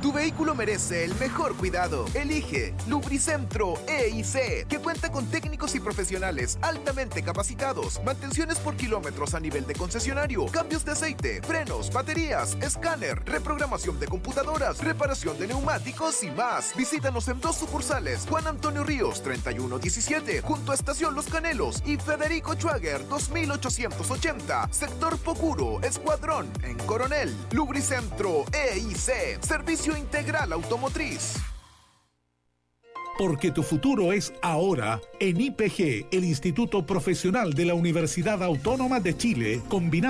Tu vehículo merece el mejor cuidado. Elige Lubricentro E&C, que cuenta con técnicos y profesionales altamente capacitados, mantenciones por kilómetros a nivel de concesionario, cambios de aceite, frenos, baterías, escáner, reprogramación de computadoras, reparación de neumáticos y más. Visítanos en 2 sucursales: Juan Antonio Ríos 3117, junto a Estación Los Canelos, y Federico Schwager 2880, sector Pocuro, Escuadrón, en Coronel. Lubricentro E&C, servicio integral automotriz. Porque tu futuro es ahora. En IPG, el Instituto Profesional de la Universidad Autónoma de Chile, combinamos